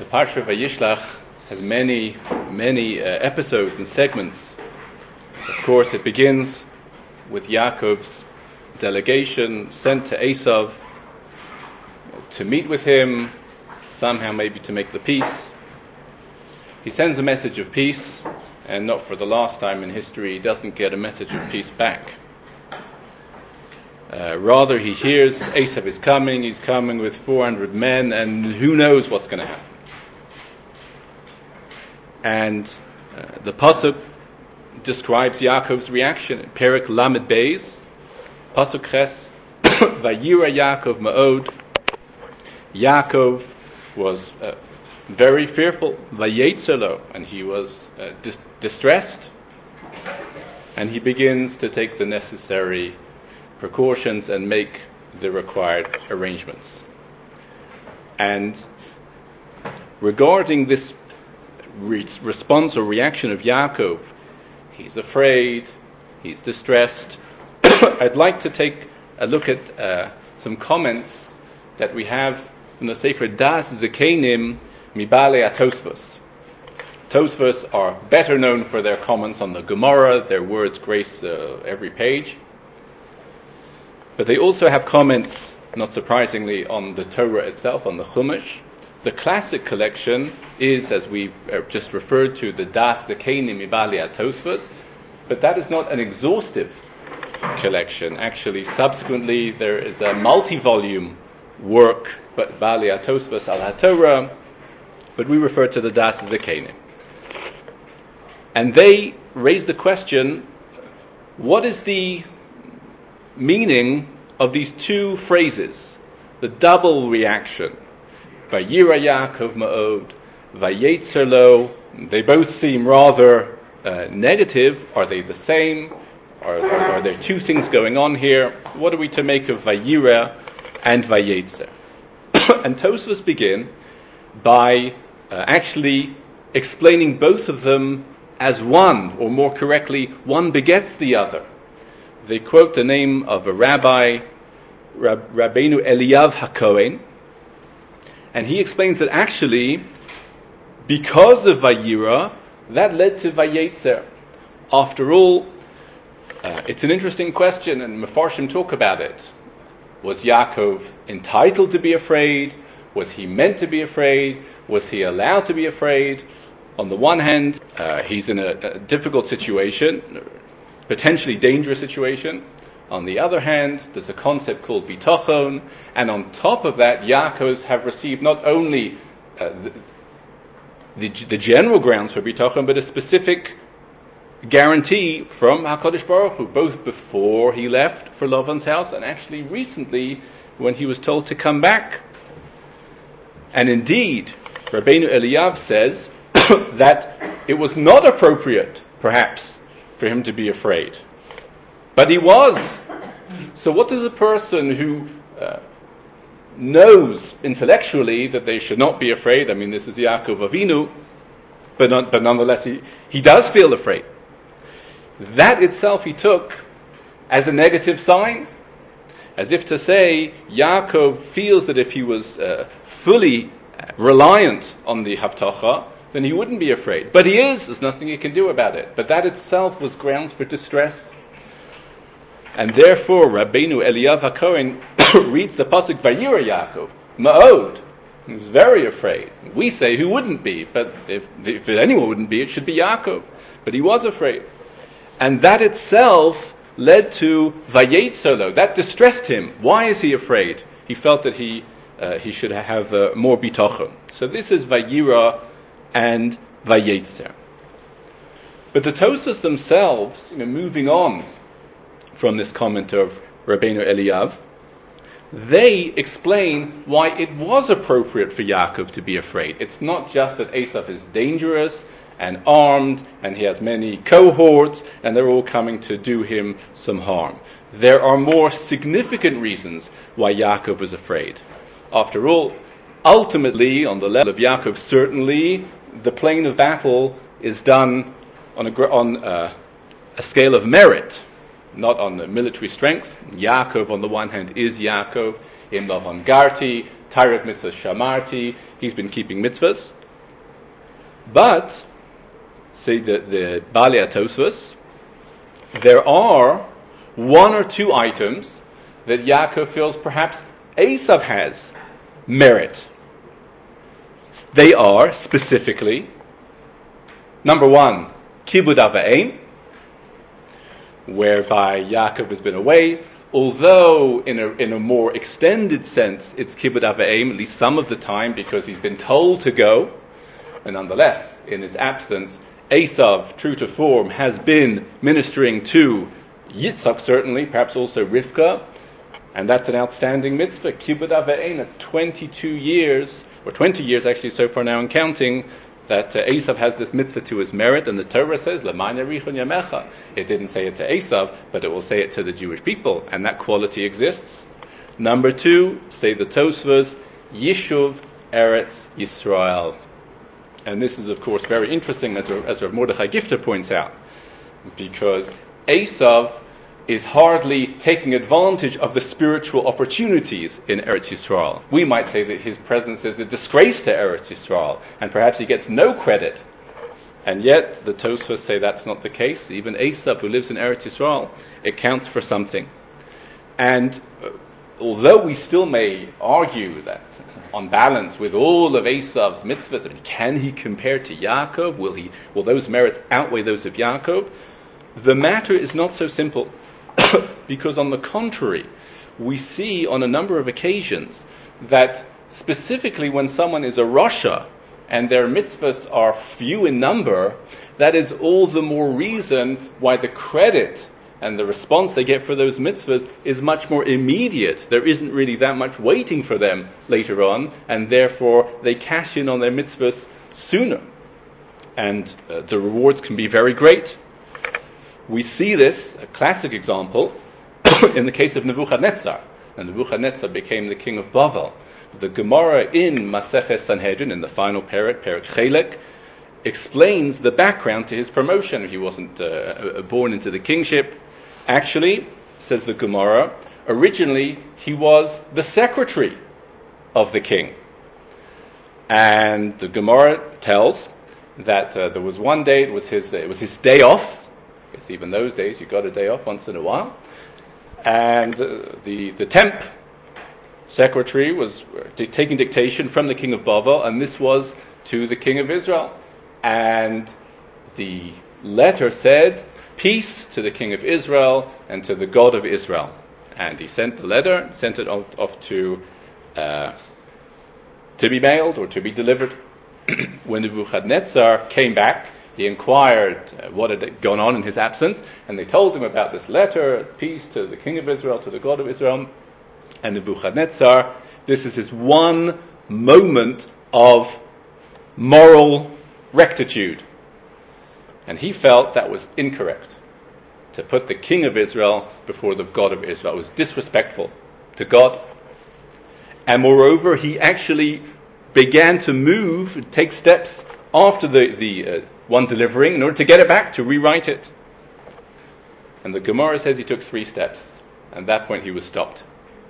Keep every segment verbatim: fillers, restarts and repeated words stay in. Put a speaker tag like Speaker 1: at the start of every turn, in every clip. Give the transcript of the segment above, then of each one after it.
Speaker 1: Parsha Vayishlach has many, many uh, episodes and segments. Of course, it begins with Yaakov's delegation sent to Esav to meet with him, somehow maybe to make the peace. He sends a message of peace, and not for the last time in history, he doesn't get a message of peace back. Uh, rather, he hears Esav is coming, he's coming with four hundred men, and who knows what's going to happen. And uh, the Pasuk describes Yaakov's reaction in Perek Lamed Beis, Pasuk Ches, Vayira Yaakov Ma'od. Yaakov was uh, very fearful, Vayetzelo, and he was uh, dis- distressed. And he begins to take the necessary precautions and make the required arrangements. And regarding this re- response or reaction of Yaakov, he's afraid, he's distressed. I'd like to take a look at uh, some comments that we have in the Sefer Das Zekenim Mibale Tosfos. Tosfos are better known for their comments on the Gemara. Their words grace uh, every page. But they also have comments, not surprisingly, on the Torah itself, on the Chumash. The classic collection is, as we just referred to, the Das Zekenim Mibale Tosfos, but that is not an exhaustive collection. Actually, subsequently, there is a multi-volume work, but Bali Tosfos al HaTorah, but we refer to the Das Zekenim. And they raise the question, what is the meaning of these two phrases, the double reaction, Vayira Yaakov Ma'od, Vayetzer Lo? They both seem rather uh, negative. Are they the same? Are, are, are there two things going on here? What are we to make of Vayira and Vayetzer? And Tosfos begin by uh, actually explaining both of them as one, or more correctly, one begets the other. They quote the name of a rabbi, Rab, Rabbeinu Eliyav HaKohen, and he explains that actually, because of Vayira, that led to Vayetzer. After all, uh, it's an interesting question, and Mefarshim talk about it. Was Yaakov entitled to be afraid? Was he meant to be afraid? Was he allowed to be afraid? On the one hand, uh, he's in a, a difficult situation, potentially dangerous situation. On the other hand, there's a concept called bitachon, and on top of that, Yaakovs have received not only uh, the, the, the general grounds for bitachon, but a specific guarantee from HaKadosh Baruch Hu, both before he left for Lavan's house and actually recently when he was told to come back. And indeed, Rabbeinu Eliyav says that it was not appropriate, perhaps, for him to be afraid. But he was. So what does a person who uh, knows intellectually that they should not be afraid, I mean this is Yaakov Avinu, but, not, but nonetheless he, he does feel afraid. That itself he took as a negative sign, as if to say Yaakov feels that if he was uh, fully reliant on the Havtacha, then he wouldn't be afraid. But he is, there's nothing he can do about it. But that itself was grounds for distress. And therefore Rabbeinu Eliyav HaKohen reads the Pasuk Vayira Yaakov Ma'od. He was very afraid. We say who wouldn't be, but if, if anyone wouldn't be, it should be Yaakov. But he was afraid. And that itself led to Vayetzer. That distressed him. Why is he afraid? He felt that he uh, he should have uh, more bitachon. So this is Vayira and Vayetzer. But the Tosfos themselves, you know, moving on from this comment of Rabbeinu Eliyav, they explain why it was appropriate for Yaakov to be afraid. It's not just that Esav is dangerous and armed, and he has many cohorts, and they're all coming to do him some harm. There are more significant reasons why Yaakov was afraid. After all, ultimately, on the level of Yaakov, certainly, the plane of battle is done on a, on a, a scale of merit, not on the military strength. Yaakov, on the one hand, is Yaakov. In Lavan Garti, Tyrek Mitzvah Shamarti, he's been keeping mitzvahs. But, say the, the Balei HaTosfos, there are one or two items that Yaakov feels perhaps Esav has merit. They are, specifically, number one, Kibud Av V'Eim, whereby Yaakov has been away, although in a, in a more extended sense it's Kibud Av V'Eim, at least some of the time, because he's been told to go, and nonetheless, in his absence, Esav, true to form, has been ministering to Yitzchak, certainly, perhaps also Rivka, and that's an outstanding mitzvah. Kibud Av V'Eim, that's twenty-two years, or twenty years actually so far now and counting, that uh, Esav has this mitzvah to his merit, and the Torah says, L'man yarichon yamecha. It didn't say it to Esav, but it will say it to the Jewish people, and that quality exists. Number two, say the Tosfos, Yishuv Eretz Yisrael. And this is, of course, very interesting, as, as Rav Mordechai Gifter points out, because Esav is hardly taking advantage of the spiritual opportunities in Eretz Yisrael. We might say that his presence is a disgrace to Eretz Yisrael, and perhaps he gets no credit. And yet, the Tosfos say that's not the case. Even Esav, who lives in Eretz Yisrael, it counts for something. And uh, although we still may argue that, on balance, with all of Esav's mitzvahs, I mean, can he compare to Yaakov? Will he? Will those merits outweigh those of Yaakov? The matter is not so simple, because on the contrary, we see on a number of occasions that specifically when someone is a Rasha and their mitzvahs are few in number, that is all the more reason why the credit and the response they get for those mitzvahs is much more immediate. There isn't really that much waiting for them later on, and therefore they cash in on their mitzvahs sooner. And uh, the rewards can be very great. We see this, a classic example, in the case of Nebuchadnezzar. And Nebuchadnezzar became the king of Bavel. The Gemara in Maseches Sanhedrin, in the final parak, Parak Chelek, explains the background to his promotion. He wasn't uh, born into the kingship. Actually, says the Gemara, originally he was the secretary of the king. And the Gemara tells that uh, there was one day, it was his, uh, it was his day off. Because even those days you got a day off once in a while. And uh, the, the temp secretary was uh, taking dictation from the king of Bavel, and this was to the king of Israel. And the letter said, peace to the king of Israel and to the God of Israel. And he sent the letter, sent it off, off to uh, to be mailed or to be delivered. When Nebuchadnezzar came back, he inquired uh, what had gone on in his absence, and they told him about this letter, peace to the king of Israel, to the God of Israel. And Nebuchadnezzar, this is his one moment of moral rectitude. And he felt that was incorrect. To put the king of Israel before the God of Israel was disrespectful to God. And moreover, he actually began to move, take steps after the, the uh, one delivering in order to get it back, to rewrite it. And the Gemara says he took three steps. And at that point he was stopped.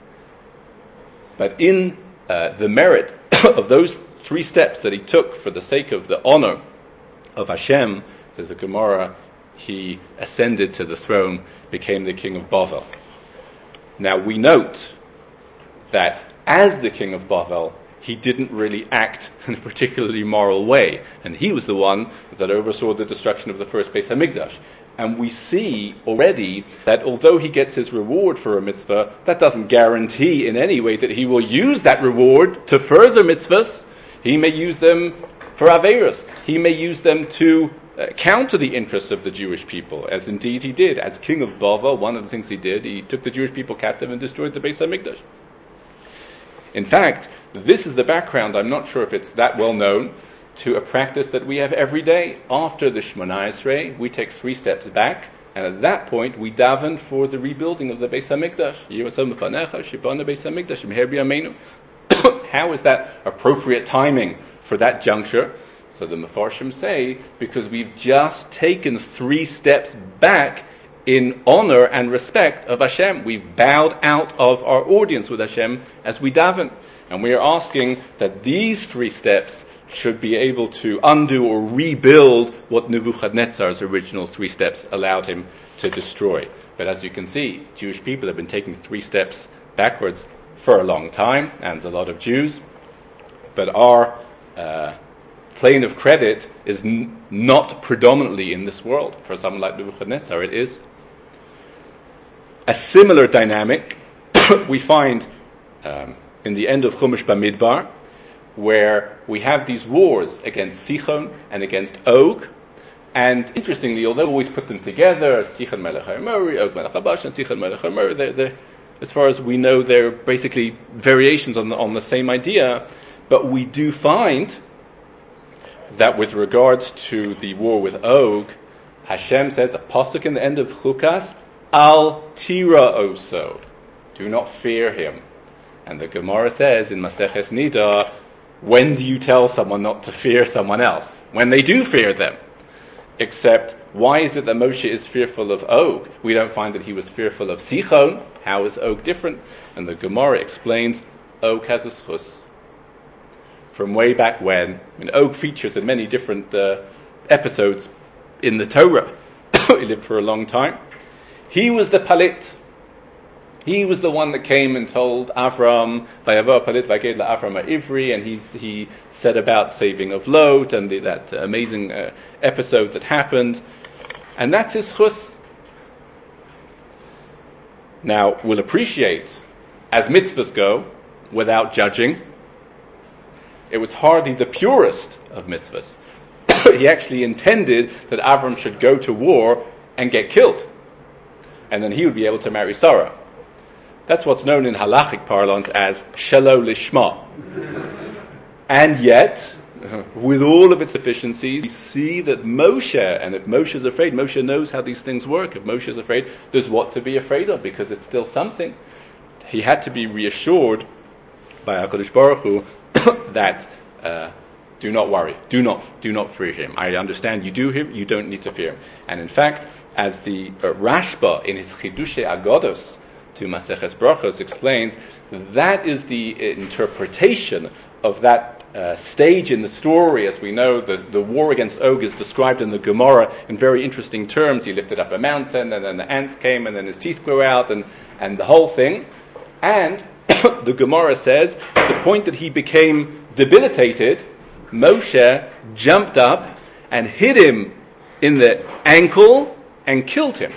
Speaker 1: But in uh, the merit of those three steps that he took for the sake of the honor of Hashem, says the Gemara, he ascended to the throne, became the king of Bavel. Now we note that as the king of Bavel, he didn't really act in a particularly moral way. And he was the one that oversaw the destruction of the first Beis HaMikdash. And we see already that although he gets his reward for a mitzvah, that doesn't guarantee in any way that he will use that reward to further mitzvahs. He may use them for Averos. He may use them to uh, counter the interests of the Jewish people, as indeed he did. As king of Bavel, one of the things he did, he took the Jewish people captive and destroyed the Beis HaMikdash. In fact, this is the background, I'm not sure if it's that well known, to a practice that we have every day. After the Shemona Esrei, we take three steps back, and at that point we daven for the rebuilding of the Beis HaMikdash. How is that appropriate timing for that juncture? So the Mefarshim say, because we've just taken three steps back in honor and respect of Hashem. We've bowed out of our audience with Hashem as we daven. And we are asking that these three steps should be able to undo or rebuild what Nebuchadnezzar's original three steps allowed him to destroy. But as you can see, Jewish people have been taking three steps backwards for a long time, and a lot of Jews. But our uh, plane of credit is n- not predominantly in this world. For someone like Nebuchadnezzar, it is. A similar dynamic we find um, in the end of Chumash Bamidbar, where we have these wars against Sichon and against Og. And interestingly, although we always put them together, Sichon Melech HaEmori, Og Melech HaBashan, Sichon Melech HaEmori, they're, they're, as far as we know, they're basically variations on the, on the same idea. But we do find that with regards to the war with Og, Hashem says, a pasuk in the end of Chukas, Al Tira Oso, do not fear him. And the Gemara says in Maseches Nida, when do you tell someone not to fear someone else? When they do fear them. Except, why is it that Moshe is fearful of Og? We don't find that he was fearful of Sichon. How is Og different? And the Gemara explains, Og has a schus. From way back when, I mean, Og features in many different uh, episodes in the Torah. He lived for a long time. He was the Palit. He was the one that came and told Avram, Vayavo Palit Vaged la Avram Ivri, and he he said about saving of Lot and the, that amazing uh, episode that happened. And that's his chus. Now, we'll appreciate, as mitzvahs go, without judging, it was hardly the purest of mitzvahs. He actually intended that Avram should go to war and get killed. And then he would be able to marry Sarah. That's what's known in halachic parlance as shelo lishma. And yet, with all of its deficiencies, we see that Moshe, and if Moshe is afraid, Moshe knows how these things work. If Moshe is afraid, there's what to be afraid of, because it's still something. He had to be reassured by HaKadosh Baruch Hu that uh, do not worry, do not do not fear him. I understand you do him, you don't need to fear him. And in fact, as the uh, Rashba in his Chidushei Agodos to Maseches Brachos explains, that is the interpretation of that uh, stage in the story. As we know, the, the war against Og is described in the Gemara in very interesting terms. He lifted up a mountain, and then the ants came, and then his teeth grew out, and, and the whole thing. And the Gemara says, at the point that he became debilitated, Moshe jumped up and hit him in the ankle and killed him.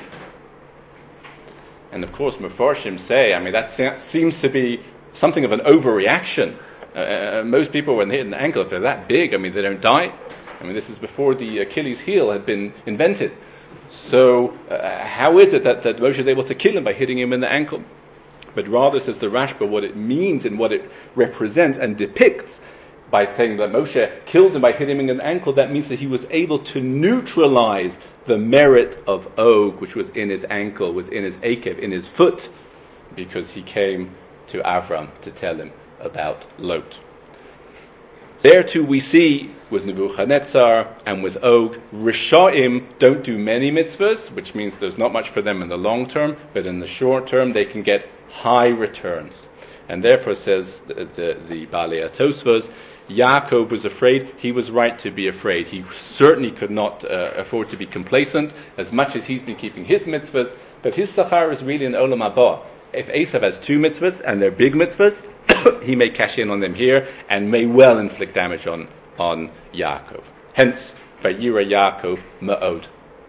Speaker 1: And of course, Mefarshim say, I mean, that seems to be something of an overreaction. Uh, most people, when they hit an ankle, if they're that big, I mean, they don't die. I mean, this is before the Achilles heel had been invented. So, uh, how is it that, that Moshe is able to kill him by hitting him in the ankle? But rather, says the Rashba, what it means and what it represents and depicts by saying that Moshe killed him by hitting him in the ankle, that means that he was able to neutralize the merit of Og, which was in his ankle, was in his akev, in his foot, because he came to Avram to tell him about Lot. There too we see, with Nebuchadnezzar and with Og, Rishaim don't do many mitzvahs, which means there's not much for them in the long term, but in the short term they can get high returns. And therefore, says the, the, the Balei HaTosfos, Yaakov was afraid. He was right to be afraid. He certainly could not uh, afford to be complacent, as much as he's been keeping his mitzvahs, but his sachar is really an olam haba. If Esav has two mitzvahs, and they're big mitzvahs, he may cash in on them here, and may well inflict damage on, on Yaakov. Hence, Vayira Yaakov Ma'od.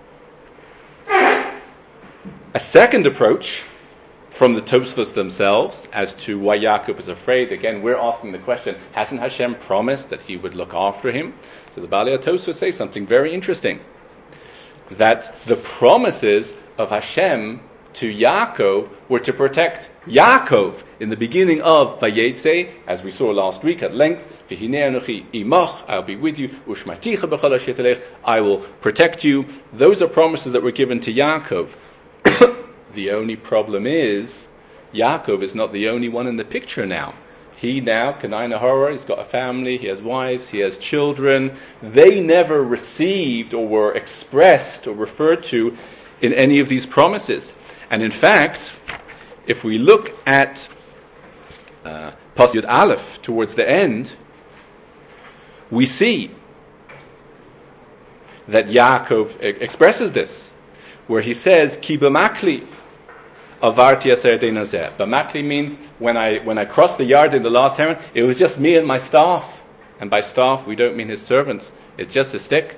Speaker 1: A second approach from the Tosfos themselves as to why Yaakov is afraid. Again, we're asking the question, hasn't Hashem promised that he would look after him? So the Balei HaTosfos say something very interesting, that the promises of Hashem to Yaakov were to protect Yaakov in the beginning of Vayetze, as we saw last week at length, V'hinei anochi imach, I'll be with you, ushmaticha b'chol asher telech, I will protect you. Those are promises that were given to Yaakov. The only problem is, Yaakov is not the only one in the picture now. He now, Kanai Nahara, he's got a family, he has wives, he has children. They never received or were expressed or referred to in any of these promises. And in fact, if we look at uh, Pasuk Aleph towards the end, we see that Yaakov expresses this, where he says, Ki b'makli avarti aser dei nazeh. B'makli means when I when I crossed the yard in the last Heron, it was just me and my staff. And by staff, we don't mean his servants. It's just a stick.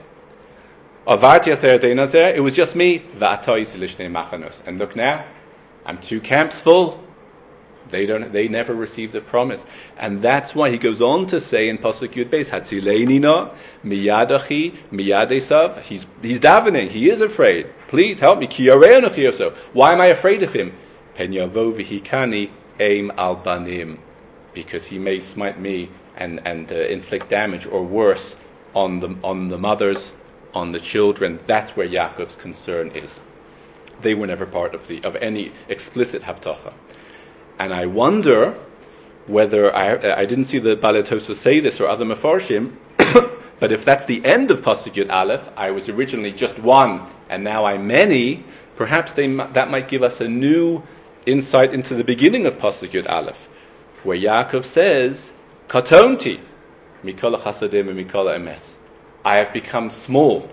Speaker 1: Avarti aser dei nazeh. It was just me. V'atoi silishne machanos. And look now, I'm two camps full. They don't. They never received the promise, and that's why he goes on to say in Pasuk Yud Beis, Hatzileni na miyadachi miyad Esav. He's he's davening. He is afraid. Please help me. Ki yarei anochi oso. Why am I afraid of him? Pen yavo v'hikani aim al banim, because he may smite me and and uh, inflict damage or worse on the on the mothers, on the children. That's where Yaakov's concern is. They were never part of the of any explicit haftacha. And I wonder whether, I I didn't see the Balei Tosfos say this or other Mefarshim, but if that's the end of Pasuk Yud Aleph, I was originally just one, and now I'm many, perhaps they, that might give us a new insight into the beginning of Pasuk Yud Aleph, where Yaakov says, Katonti, Mikola Chasadim and Mikola Emes. I have become small.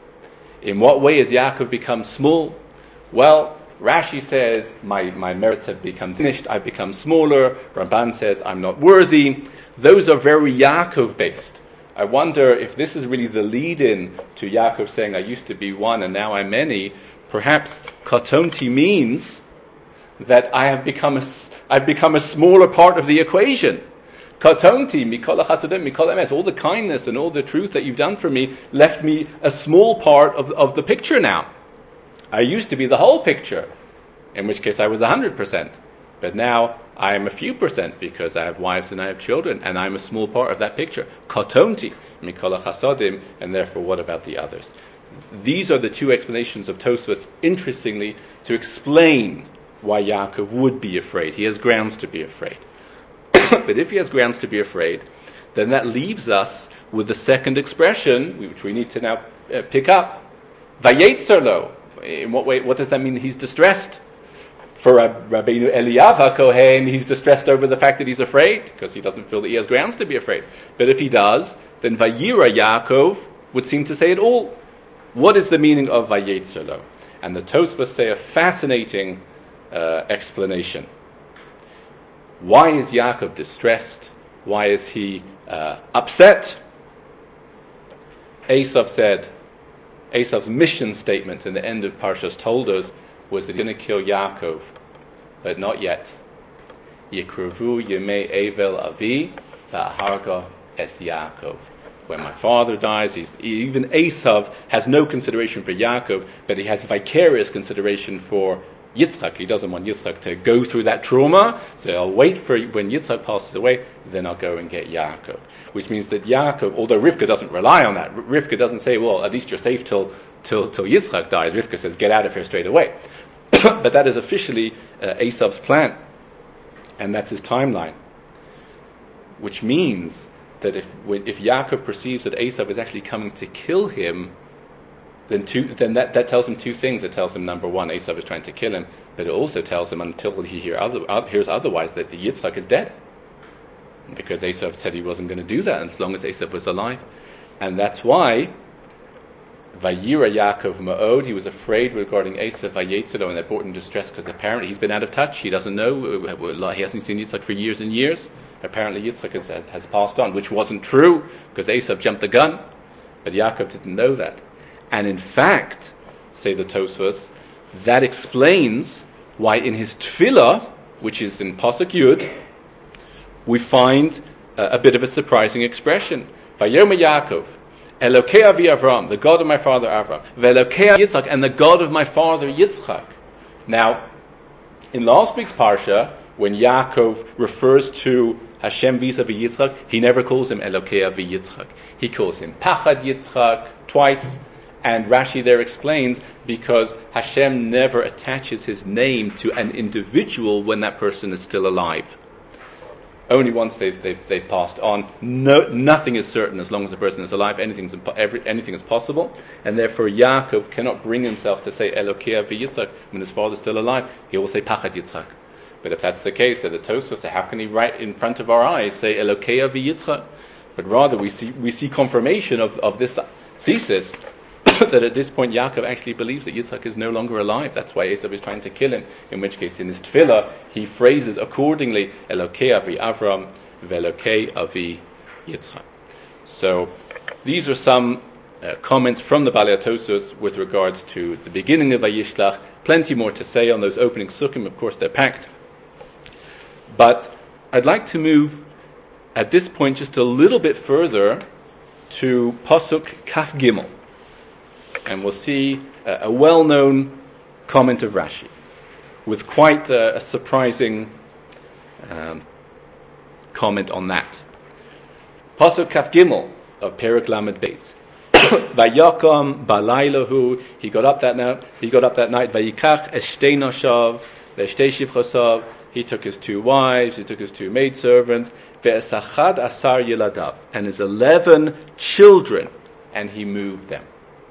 Speaker 1: In what way has Yaakov become small? Well, Rashi says, my, my merits have become diminished, I've become smaller. Ramban says, I'm not worthy. Those are very Yaakov-based. I wonder if this is really the lead-in to Yaakov saying, I used to be one and now I'm many. Perhaps Katonti means that I have become a, I've become a smaller part of the equation. Katonti, Mikola Chasadim, Mikola Emes, all the kindness and all the truth that you've done for me left me a small part of, of the picture now. I used to be the whole picture, in which case I was one hundred percent. But now I am a few percent because I have wives and I have children, and I'm a small part of that picture. Katonti, Mikola Chasadim, and therefore what about the others? These are the two explanations of Tosfos, interestingly, to explain why Yaakov would be afraid. He has grounds to be afraid. But if he has grounds to be afraid, then that leaves us with the second expression, which we need to now uh, pick up. Vayetzer lo. In what way? What does that mean? He's distressed. For Rabbeinu Eliyav HaKohen, he's distressed over the fact that he's afraid, because he doesn't feel that he has grounds to be afraid. But if he does, then Vayira Yaakov would seem to say it all. What is the meaning of Vayetzer lo? And the Tosfos say a fascinating uh, explanation. Why is Yaakov distressed? Why is he uh, upset? Esav said, Esav's mission statement in the end of Parshas Toldos was that he's going to kill Yaakov, but not yet. Yikruvu yemei Evel avi va'harga es Yaakov. When my father dies, he's, even Esav has no consideration for Yaakov, but he has vicarious consideration for Yitzchak. He doesn't want Yitzchak to go through that trauma, so I'll wait for when Yitzchak passes away, then I'll go and get Yaakov. Which means that Yaakov, although Rivka doesn't rely on that, Rivka doesn't say, well, at least you're safe till till till Yitzchak dies. Rivka says, get out of here straight away. But that is officially uh, Esav's plan, and that's his timeline. Which means that if when, if Yaakov perceives that Esav is actually coming to kill him, then two, then that, that tells him two things. It tells him, number one, Esav is trying to kill him, but it also tells him, until he hear other, uh, hears otherwise, that Yitzchak is dead. Because Esav said he wasn't going to do that as long as Esav was alive. And that's why Vayira Yaakov Ma'od, he was afraid regarding Esav Vayetzer lo, and that brought him distress, because apparently he's been out of touch. He doesn't know, he hasn't seen Yitzchak for years and years. Apparently Yitzchak has, has passed on, which wasn't true, because Esav jumped the gun. But Yaakov didn't know that. And in fact, say the Tosfos, that explains why in his tefillah, which is in Pasuk Yud, we find uh, a bit of a surprising expression. Vayoma Yaakov, Elokei Avi Avram, the God of my father Avram, Velokei Yitzchak, and the God of my father Yitzchak. Now, in last week's parsha, when Yaakov refers to Hashem vis-a-vis Yitzchak, he never calls him Elokei Avi Yitzchak. He calls him Pachad Yitzchak twice. And Rashi there explains, because Hashem never attaches his name to an individual when that person is still alive. only once they've, they've, they've passed on. No, nothing is certain as long as the person is alive. Anything's impo- every, anything is possible. And therefore Yaakov cannot bring himself to say Elokei Avi Yitzchak when his father is still alive. He will say Pachad Yitzchak. But if that's the case, so the Tosfos say, how can he right in front of our eyes say Elokei Avi Yitzchak? But rather we see we see confirmation of, of this thesis that at this point Yaakov actually believes that Yitzchak is no longer alive. That's why Esav is trying to kill him. In which case, in his tefillah, he phrases accordingly Elokei Avi Avram Velokei Avi Yitzchak. So these are some uh, comments from the Balei HaTosfos with regards to the beginning of Vayishlach. Plenty more to say on those opening sukkim. Of course, they're packed. But I'd like to move at this point just a little bit further to Pasuk Kaf Gimel. And we'll see a, a well-known comment of Rashi with quite a, a surprising um, comment on that. Pasuk Kaf Gimel of Perek Lamed Beis. Vayakam balaylahu. He got up that night. He got up that night. Vayikach eshtei noshav ve'eshtei shivchosav. He took his two wives. He took his two maidservants. Ve'esachad asar yiladav, and his eleven children, and he moved them.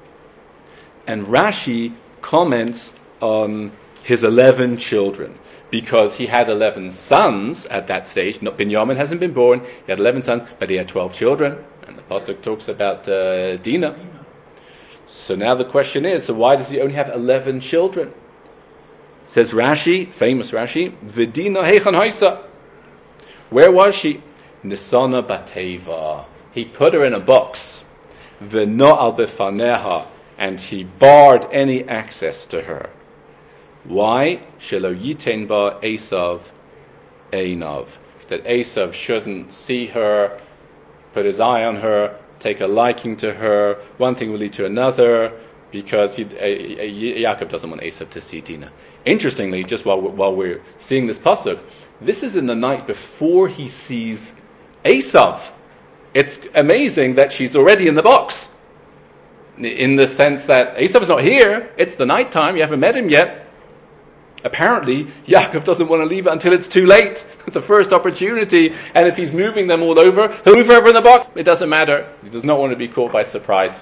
Speaker 1: And Rashi comments on his eleven children, because he had eleven sons at that stage. Not Binyamin hasn't been born. He had eleven sons, but he had twelve children. And the pasuk talks about uh, Dinah. So now the question is: so why does he only have eleven children? Says Rashi, famous Rashi, V'Dina heichan haisa. Where was she? Nisana bateva. He put her in a box. V'no'al befaneha. And he barred any access to her. Why? Shelo yiten ba Esav einav. That Esav shouldn't see her, put his eye on her, take a liking to her. One thing will lead to another, because he, uh, Yaakov doesn't want Esav to see Dinah. Interestingly, just while we're, while we're seeing this pasuk, this is in the night before he sees Esav. It's amazing that she's already in the box. In the sense that Esav's not here, it's the night time, you haven't met him yet. Apparently, Yaakov doesn't want to leave it until it's too late. It's the first opportunity, and if he's moving them all over, he'll move over in the box. It doesn't matter. He does not want to be caught by surprise.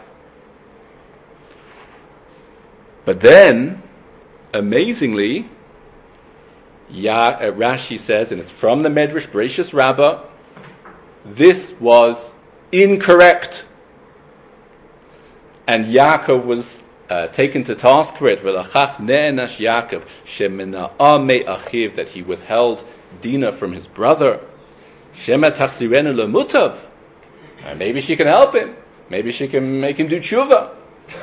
Speaker 1: But then, amazingly, Ya, uh, Rashi says, and it's from the Medrash Bereshis Rabbah, this was incorrect. And Yaakov was uh, taken to task for it. V'lachach ne'enash Yaakov shemena'ah me'achiv, that he withheld Dinah from his brother. Shema tachzirenu lemutav. Maybe she can help him. Maybe she can make him do tshuva.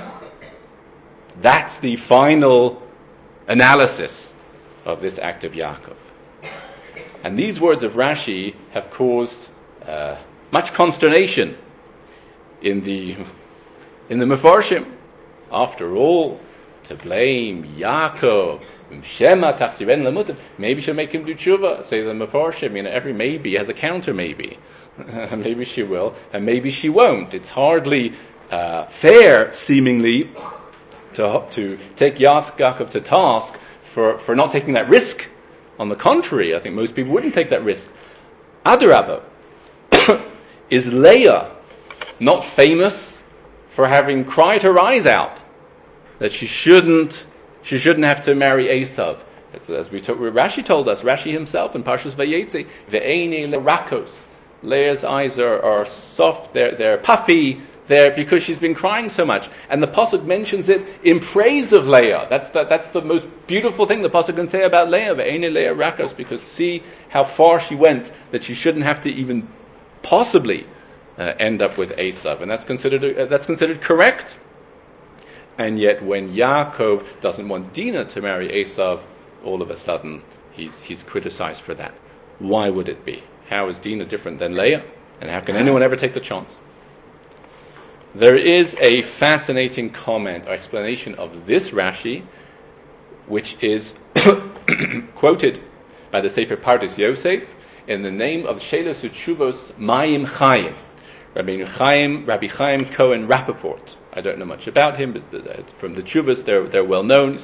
Speaker 1: That's the final analysis of this act of Yaakov. And these words of Rashi have caused uh, much consternation in the in the Mefarshim. After all, to blame Yaakov, Shema tachziren lemutav, maybe she'll make him do tshuva. Say the Mefarshim, you know, every maybe has a counter maybe. Maybe she will, and maybe she won't. It's hardly uh, fair, seemingly, to to take Yaakov to task for, for not taking that risk. On the contrary, I think most people wouldn't take that risk. Adarabah, is Leah not famous for having cried her eyes out that she shouldn't she shouldn't have to marry Esav? As we told, Rashi told us, Rashi himself in Parshas Vayetze, ve'eini lerakos. Leah's eyes are, are soft, they're they're puffy, they're because she's been crying so much. And the pasuk mentions it in praise of Leah. That's the, that's the most beautiful thing the pasuk can say about Leah, ve'eini Leah rakos, because see how far she went, that she shouldn't have to even possibly uh, end up with Esav, and that's considered uh, that's considered correct. And yet, when Yaakov doesn't want Dinah to marry Esav, all of a sudden he's he's criticized for that. Why would it be? How is Dinah different than Leah? And how can anyone ever take the chance? There is a fascinating comment or explanation of this Rashi, which is quoted by the Sefer Pardes Yosef in the name of Shelos Utshuvos Mayim Chaim, Rabbi Chaim, Rabbi Chaim Cohen Rappaport. I don't know much about him, but from the Tshuvos they're, they're well known.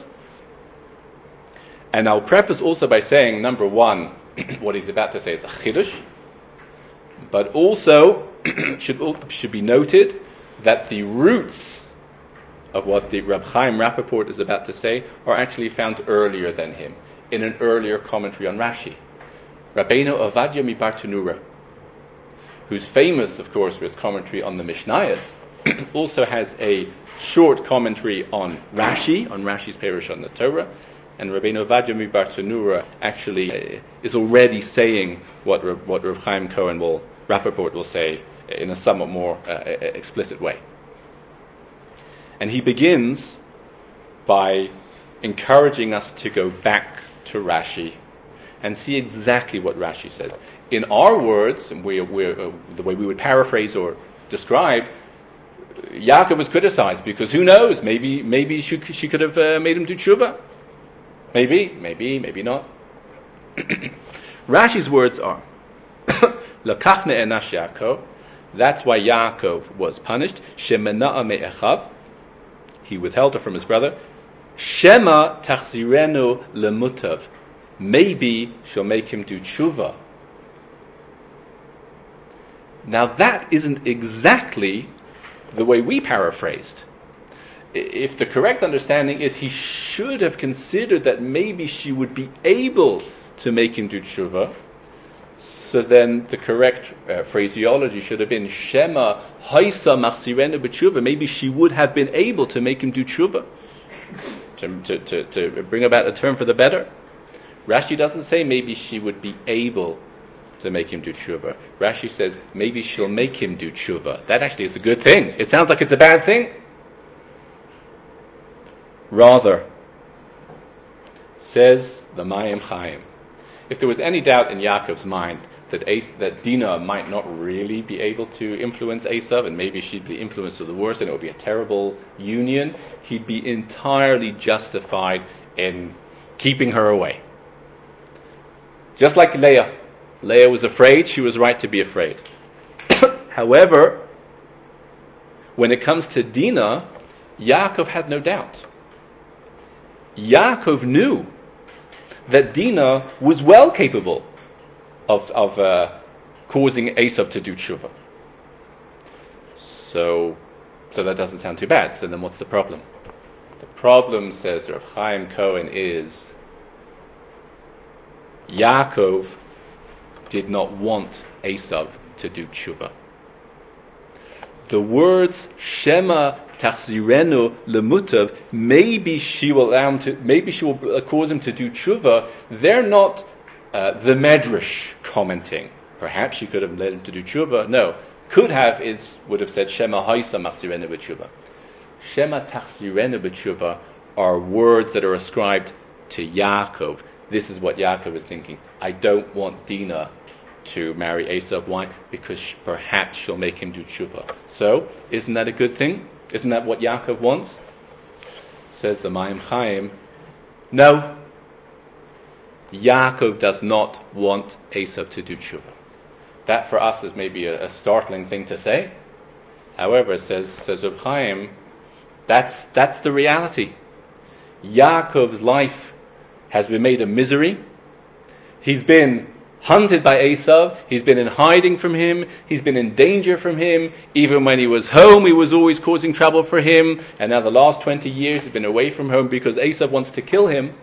Speaker 1: And I'll preface also by saying, number one, what he's about to say is a chiddush. But also, should should be noted that the roots of what the Reb Chaim Rappaport is about to say are actually found earlier than him, in an earlier commentary on Rashi. Rabbeinu Ovadia mi Bartenura, who's famous, of course, for his commentary on the Mishnayos, also has a short commentary on Rashi, on Rashi's Perush on the Torah, and Rabbeinu Ovadia mi Bartenura actually uh, is already saying what Reb, what Reb Chaim Cohen will, Rappaport will say in a somewhat more uh, explicit way. And he begins by encouraging us to go back to Rashi and see exactly what Rashi says. In our words, and we, we're, uh, the way we would paraphrase or describe, Yaakov was criticized because who knows, maybe maybe she, she could have uh, made him do tshuva. Maybe, maybe, maybe not. Rashi's words are, Lakachne enash Yaakov, that's why Yaakov was punished, Shemena'a me'echav, he withheld her from his brother, Shema tachzirenu lemutav, maybe she'll make him do tshuva. Now that isn't exactly the way we paraphrased. If the correct understanding is he should have considered that maybe she would be able to make him do tshuva, so then the correct uh, phraseology should have been Shema haisa machzirenu b'tshuva, maybe she would have been able to make him do tshuva, to, to, to, to bring about a term for the better. Rashi doesn't say maybe she would be able to make him do tshuva. Rashi says maybe she'll make him do tshuva. That actually is a good thing. It sounds like it's a bad thing. Rather, says the Mayim Chaim, if there was any doubt in Yaakov's mind that As- that Dinah might not really be able to influence Esav, and maybe she'd be influenced to the worse and it would be a terrible union, he'd be entirely justified in keeping her away. Just like Leah. Leah was afraid, she was right to be afraid. However, when it comes to Dinah, Yaakov had no doubt. Yaakov knew that Dinah was well capable of, of uh, causing Esav to do tshuva. So, so that doesn't sound too bad. So then what's the problem? The problem, says Rav Chaim Cohen, is Yaakov did not want Esav to do tshuva. The words Shema tachzirenu lemutav, maybe she will allow him to, maybe she will cause him to do tshuva. They're not uh, the Medrash commenting. Perhaps she could have led him to do tshuva. No, could have is would have said Shema haisa machzirenu b'tshuva. Shema tachzirenu b'tshuva are words that are ascribed to Yaakov. This is what Yaakov is thinking. I don't want Dinah to marry Esav. Why? Because sh- perhaps she'll make him do tshuva. So, isn't that a good thing? Isn't that what Yaakov wants? Says the Mayim Chaim, no. Yaakov does not want Esav to do tshuva. That for us is maybe a, a startling thing to say. However, says says Reb Chaim, that's that's the reality. Yaakov's life has been made a misery. He's been hunted by Esav. He's been in hiding from him. He's been in danger from him. Even when he was home, he was always causing trouble for him. And now the last twenty years he's been away from home because Esav wants to kill him.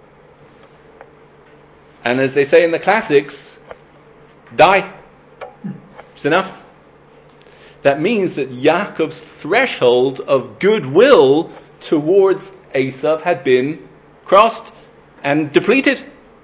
Speaker 1: And as they say in the classics, die. It's enough. That means that Yaakov's threshold of goodwill towards Esav had been crossed and depleted.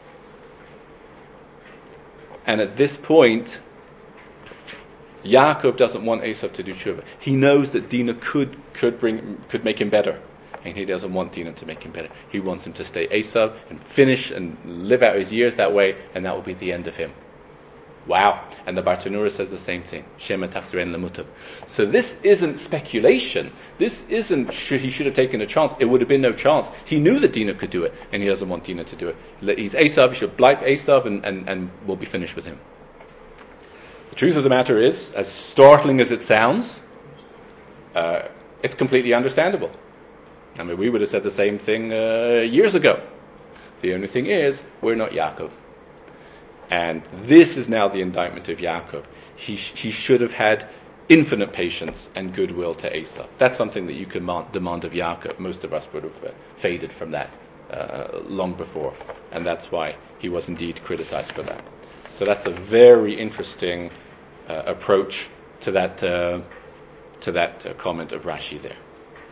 Speaker 1: And at this point, Yaakov doesn't want Esav to do tshuva. He knows that Dinah could could bring could make him better, and he doesn't want Dinah to make him better. He wants him to stay Esav and finish and live out his years that way, and that will be the end of him. Wow! And the Bartenura says the same thing. Shema tachzirenu lemutav. So this isn't speculation. This isn't should, he should have taken a chance. It would have been no chance. He knew that Dinah could do it, and he doesn't want Dinah to do it. He's Esav. He should blight Esav, and, and, and we'll be finished with him. The truth of the matter is, as startling as it sounds, uh, it's completely understandable. I mean, we would have said the same thing uh, years ago. The only thing is, we're not Yaakov. And this is now the indictment of Yaakov. He, sh- he should have had infinite patience and goodwill to Esau. That's something that you can ma- demand of Yaakov. Most of us would have uh, faded from that uh, long before. And that's why he was indeed criticized for that. So that's a very interesting uh, approach to that uh, to that uh, comment of Rashi there.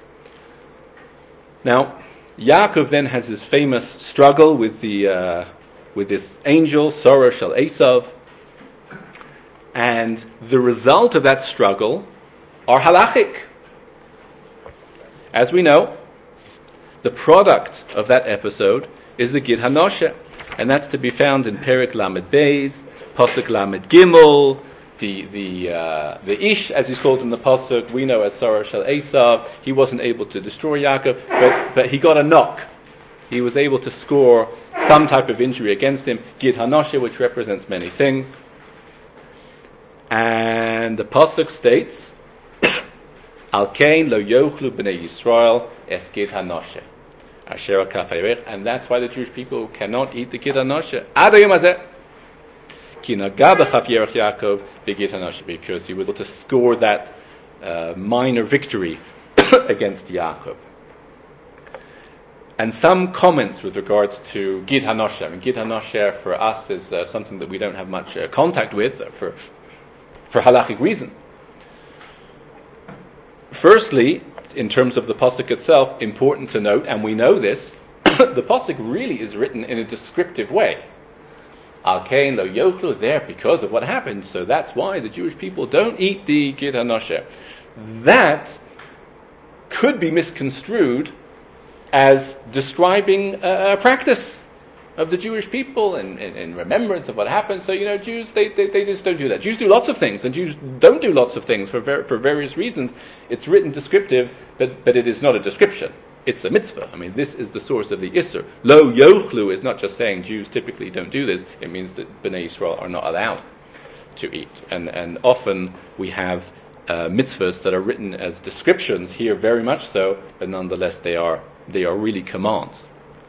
Speaker 1: Now, Yaakov then has his famous struggle with the uh, with this angel, Sorah Shel Esav, and the result of that struggle are halachic. As we know, the product of that episode is the Gid Hanoshe, and that's to be found in Perek Lamed Beis, Pasuk Lamed Gimel. The the uh, the Ish, as he's called in the pasuk, we know as Sorah Shel Esav. He wasn't able to destroy Yaakov, but but he got a knock. He was able to score some type of injury against him. Gid Hanoshe, which represents many things. And the pasuk states, Al Kain lo yochlu b'nei Yisrael es Gid Hanoshe, Asher Kafayich, and that's why the Jewish people cannot eat the Gid Hanoshe. Ad hayom hazeh. Because he was able to score that uh, minor victory against Yaakov. And some comments with regards to Gid Hanoshe. I mean, Gid Hanoshe for us is uh, something that we don't have much uh, contact with uh, for for halachic reasons. Firstly, in terms of the pasuk itself, important to note, and we know this, the pasuk really is written in a descriptive way. Al Kain lo yochlu, there because of what happened, so that's why the Jewish people don't eat the Gid Hanoshe. That could be misconstrued as describing a, a practice of the Jewish people and in remembrance of what happened. So, you know, Jews, they, they, they just don't do that. Jews do lots of things, and Jews don't do lots of things for ver- for various reasons. It's written descriptive, but, but it is not a description. It's a mitzvah. I mean, this is the source of the Isser. Lo yochlu is not just saying Jews typically don't do this. It means that Bnei Yisrael are not allowed to eat. And and often we have uh, mitzvahs that are written as descriptions here, very much so, but nonetheless they are they are really commands.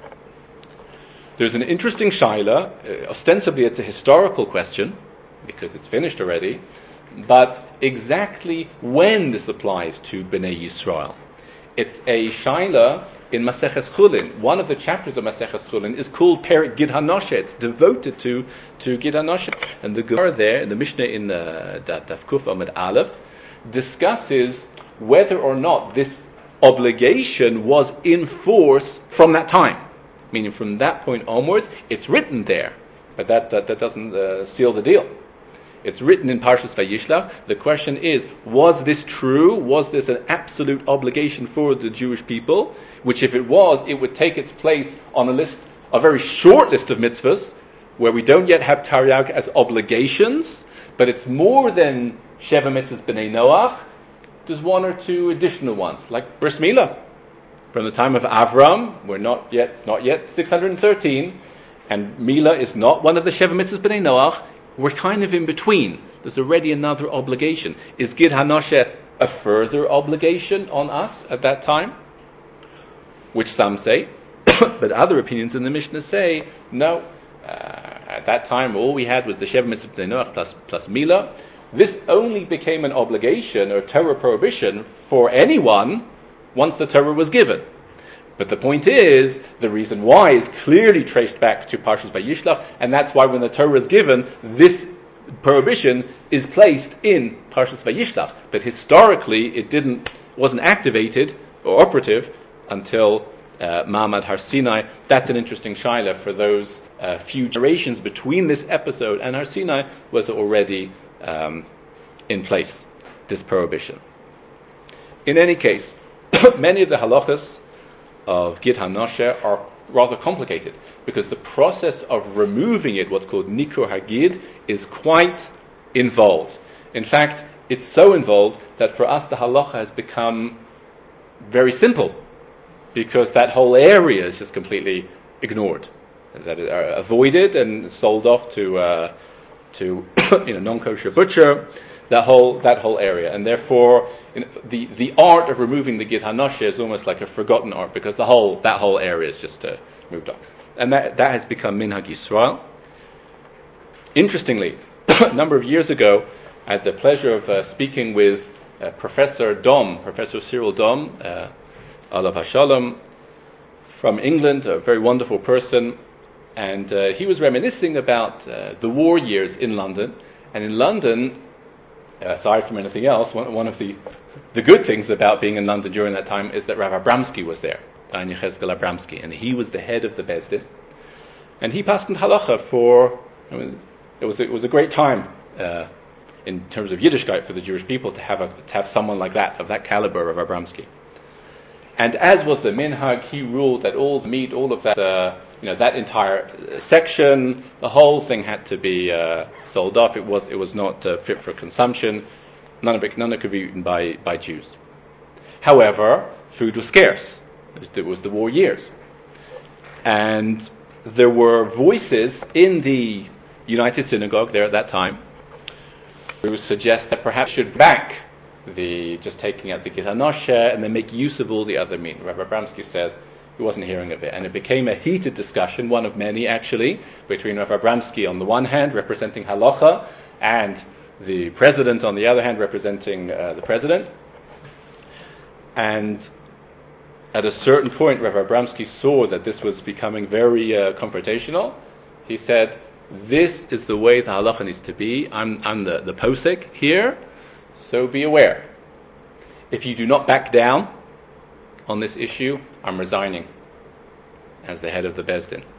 Speaker 1: There's an interesting shaila. Uh, ostensibly, it's a historical question because it's finished already, but exactly when this applies to Bnei Yisrael. It's a shaila in Maseches Chulin. One of the chapters of Maseches Chulin is called Perek Gid Hanoshe. It's devoted to, to Gid Hanoshe. And the Gemara there, in the Mishnah in uh, Daf Kuf Amud Aleph, discusses whether or not this obligation was in force from that time. Meaning from that point onwards, it's written there. But that, that, that doesn't uh, seal the deal. It's written in Parshas Vayishlach. The question is, was this true? Was this an absolute obligation for the Jewish people? Which if it was, it would take its place on a list, a very short list of mitzvahs, where we don't yet have Taryag as obligations, but it's more than Sheva Mitzvahs B'nai Noach. There's one or two additional ones, like Bris Milah. From the time of Avram, we're not yet, it's not yet six hundred thirteen, and Milah is not one of the Sheva Mitzvahs B'nai Noach. We're kind of in between. There's already another obligation. Is Gid Hanoshe a further obligation on us at that time? Which some say, but other opinions in the Mishnah say, no. Uh, at that time, all we had was the Sheva Mitzvah B'nai Noach plus, plus Milah. This only became an obligation or Torah prohibition for anyone once the Torah was given. But the point is, the reason why is clearly traced back to Parshas Vayishlach, and that's why when the Torah is given, this prohibition is placed in Parshas Vayishlach. But historically, it didn't, wasn't activated or operative until uh, Ma'amad Har Sinai. That's an interesting shaila for those uh, few generations between this episode and Har Sinai was already um, in place, this prohibition. In any case, many of the halachas of Gid Hanoshe are rather complicated because the process of removing it, what's called Nikur Hagid, is quite involved. In fact, it's so involved that for us the halacha has become very simple because that whole area is just completely ignored, that are avoided and sold off to uh, to you know non-kosher butcher. That whole that whole area, and therefore you know, the the art of removing the Gid Hanoshe is almost like a forgotten art because the whole that whole area is just uh, moved on, and that that has become Minhag Yisrael. Interestingly, a number of years ago, I had the pleasure of uh, speaking with uh, Professor Dom, Professor Cyril Dom, uh, Alav Hashalom, from England, a very wonderful person, and uh, he was reminiscing about uh, the war years in London. And in London, aside from anything else, one, one of the the good things about being in London during that time is that Rav Abramsky was there, Dayan Yechezkel Abramsky, and he was the head of the Beis Din, and he passed in halacha for. I mean, it was it was a great time uh, in terms of Yiddishkeit for the Jewish people to have a, to have someone like that, of that caliber, of Abramsky. And as was the minhag, he ruled that all the meat, all of that, uh, you know, that entire section, the whole thing had to be uh, sold off. It was it was not uh, fit for consumption. None of it, none of it could be eaten by, by Jews. However, food was scarce. It was, it was the war years, and there were voices in the United Synagogue there at that time who suggest that perhaps should back the just taking out the Git HaNosher and then make use of all the other meat. Rabbi Abramsky says he wasn't hearing of it, and it became a heated discussion, one of many actually, between Rabbi Abramsky on the one hand representing halacha and the president on the other hand representing uh, the president. And at a certain point, Rabbi Abramsky saw that this was becoming very uh, confrontational. He said, "This is the way the halacha needs to be. I'm, I'm the, the posek here, so be aware. If you do not back down on this issue, I'm resigning as the head of the Beis Din."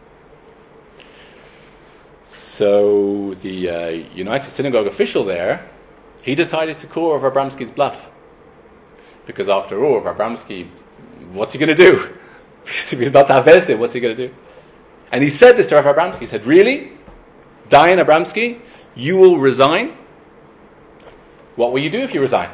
Speaker 1: So the uh, United Synagogue official there, he decided to call Rav Abramsky's bluff. Because after all, Rav Abramsky, what's he going to do? If he's not that Beis Din, what's he going to do? And he said this to Rav Abramsky. He said, "Really? Dayan Abramsky, you will resign? What will you do if you resign?"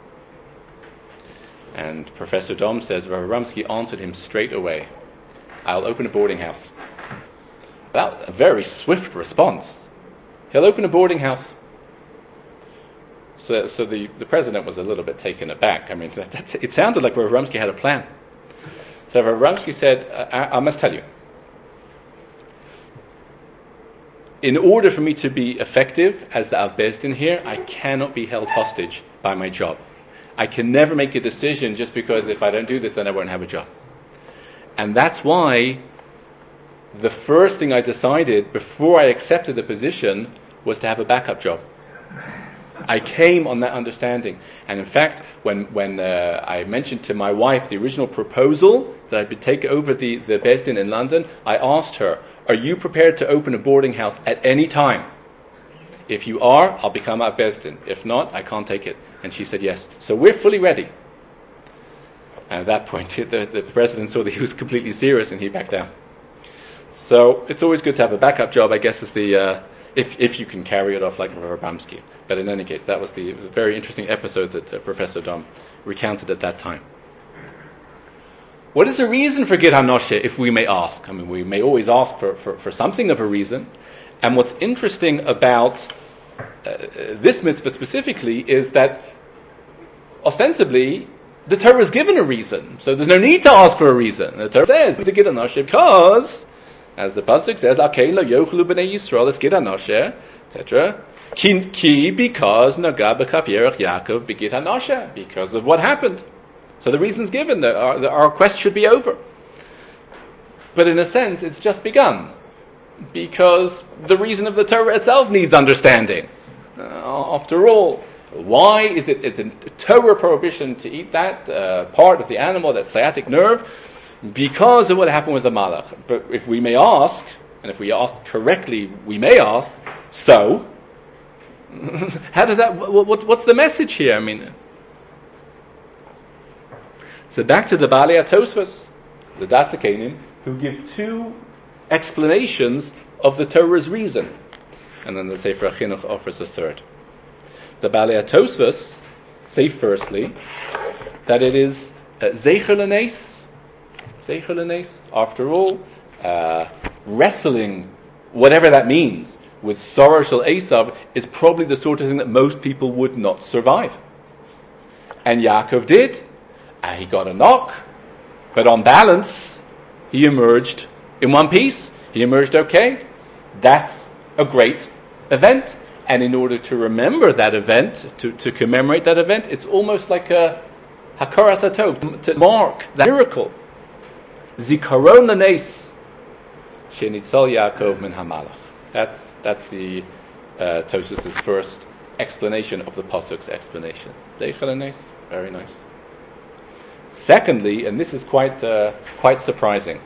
Speaker 1: And Professor Dom says, Rav Abramsky answered him straight away, "I'll open a boarding house." That was a very swift response. He'll open a boarding house. So, so the, the president was a little bit taken aback. I mean, that, that's, it sounded like Rav Abramsky had a plan. So Rav Abramsky said, I, I must tell you, in order for me to be effective as the Av Beis Din here, I cannot be held hostage by my job. I can never make a decision just because if I don't do this, then I won't have a job. And that's why the first thing I decided before I accepted the position was to have a backup job. I came on that understanding. And in fact, when when uh, I mentioned to my wife the original proposal that I would take over the, the Beis Din in London, I asked her, "Are you prepared to open a boarding house at any time? If you are, I'll become Av Beis Din. If not, I can't take it." And she said yes. So we're fully ready. And at that point, the, the president saw that he was completely serious and he backed down. So it's always good to have a backup job, I guess, is the uh, if if you can carry it off like Rav Abramsky. But in any case, that was the very interesting episode that uh, Professor Dom recounted at that time. What is the reason for Git HaNosher, if we may ask? I mean, we may always ask for, for, for something of a reason. And what's interesting about uh, this mitzvah specifically is that ostensibly the Torah is given a reason. So there's no need to ask for a reason. The Torah says the Git HaNosher because, as the pasuk says, "Lakei lo yochlu b'nei Yisrael es Git HaNosher," et cetera. Ki, ki because naga b'kaf yerach Yaakov b'Git HaNosher, because of what happened. So the reason's given that our, that our quest should be over. But in a sense, it's just begun, because the reason of the Torah itself needs understanding. Uh, after all, why is it it's a Torah prohibition to eat that uh, part of the animal, that sciatic nerve? Because of what happened with the Malach. But if we may ask, and if we ask correctly, we may ask, so, how does that, what, what, what's the message here? I mean, so back to the Baalei HaTosfos, the Das HaKenim, who give two explanations of the Torah's reason. And then the Sefer HaChinuch offers a third. The Baalei HaTosfos say firstly that it is uh, Zeicher L'Nes, Zeicher L'Nes, after all, uh, wrestling, whatever that means, with Soror Shel Esav is probably the sort of thing that most people would not survive. And Yaakov did. Uh, he got a knock, but on balance, he emerged in one piece. He emerged okay. That's a great event. And in order to remember that event, to, to commemorate that event, it's almost like a hakaras hatov, to mark that miracle. Zikaron l'nes shenitzal Yaakov min hamalach. That's that's the uh, Tosfos' first explanation of the pasuk's explanation. Zeicher l'nes, very nice. Secondly, and this is quite uh, quite surprising.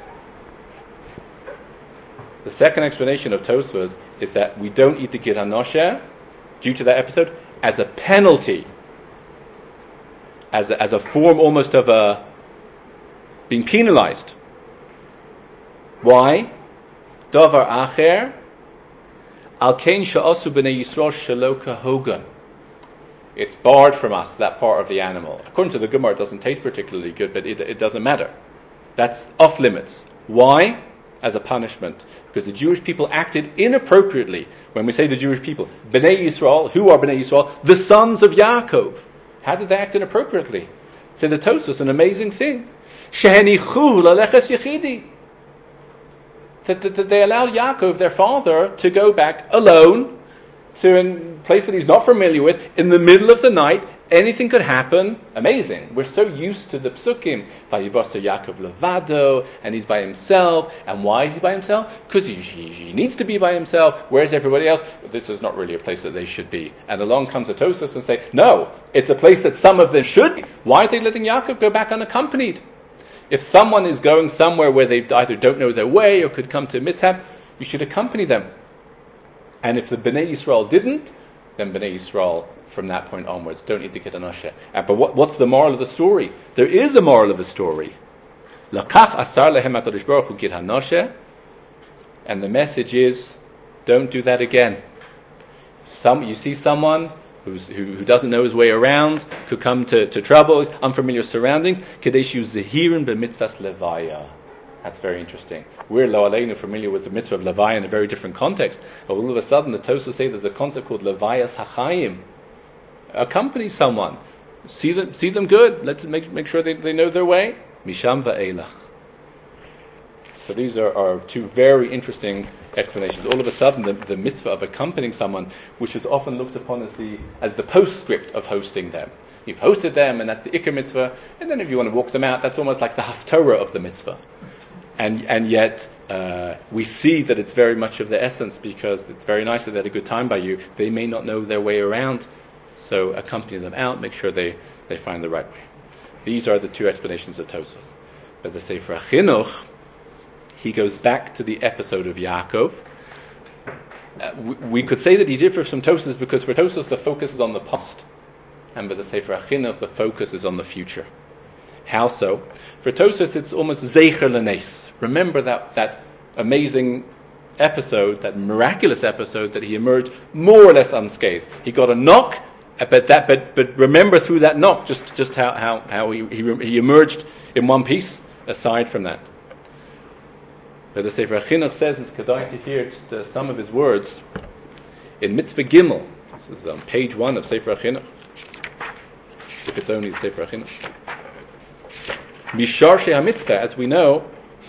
Speaker 1: The second explanation of Tosfos is that we don't eat the Gid HaNosher due to that episode as a penalty, as a, as a form almost of a being penalized. Why? Davar acher al kein sha'asu b'nei Yisrael shelo kahogan. It's barred from us, that part of the animal. According to the Gemara, it doesn't taste particularly good, but it, it doesn't matter. That's off limits. Why? As a punishment. Because the Jewish people acted inappropriately. When we say the Jewish people, Bnei Yisrael, who are Bnei Yisrael? The sons of Yaakov. How did they act inappropriately? Say the Tosfos, an amazing thing. Shehenichu laleches yechidi. That, that, that they allowed Yaakov, their father, to go back alone to a place that he's not familiar with, in the middle of the night. Anything could happen. Amazing. We're so used to the psukim. Vayivasar Yaakov levado, and he's by himself. And why is he by himself? Because he, he, he needs to be by himself. Where's everybody else? This is not really a place that they should be. And along comes a Tosfos and say, no, it's a place that some of them should be. Why are they letting Yaakov go back unaccompanied? If someone is going somewhere where they either don't know their way or could come to a mishap, you should accompany them. And if the Bnei Yisrael didn't, then Bnei Yisrael, from that point onwards, don't eat the Gid HaNosher. Uh, but what, what's the moral of the story? There is a moral of the story. Lakach asar lehem HaKadosh Baruch Hu Gid HaNosher, and the message is, don't do that again. Some you see someone who's, who, who doesn't know his way around, could come to, to trouble, unfamiliar surroundings. Kadesh zehirin b'mitzvahs levaya. That's very interesting. We're lo aleinu familiar with the mitzvah of levaya in a very different context. But all of a sudden, the Tosfos say there's a concept called levayas hachayim. Accompany someone, see them, see them good. Let's make make sure they, they know their way. Misham va'elach. So these are, are two very interesting explanations. All of a sudden, the, the mitzvah of accompanying someone, which is often looked upon as the as the postscript of hosting them. You've hosted them, and that's the ikar mitzvah. And then if you want to walk them out, that's almost like the haftorah of the mitzvah. And and yet uh, we see that it's very much of the essence, because it's very nice that they had a good time by you. They may not know their way around, so accompany them out. Make sure they, they find the right way. These are the two explanations of Tosfos. But the Sefer HaChinuch, he goes back to the episode of Yaakov. Uh, we, we could say that he differs from Tosfos because for Tosfos the focus is on the past, and by the Sefer HaChinuch the focus is on the future. How so? For Tosfos it's almost zeicher l'nes. Remember that, that amazing episode, that miraculous episode that he emerged more or less unscathed. He got a knock, but that, but but remember through that knock just just how how how he he, he emerged in one piece. Aside from that, but the Sefer HaChinuch says, it's kedai to hear just uh, some of his words in Mitzvah Gimel. This is on page one of Sefer HaChinuch. If it's only the Sefer HaChinuch. Mishar HaMitzvah, as we know,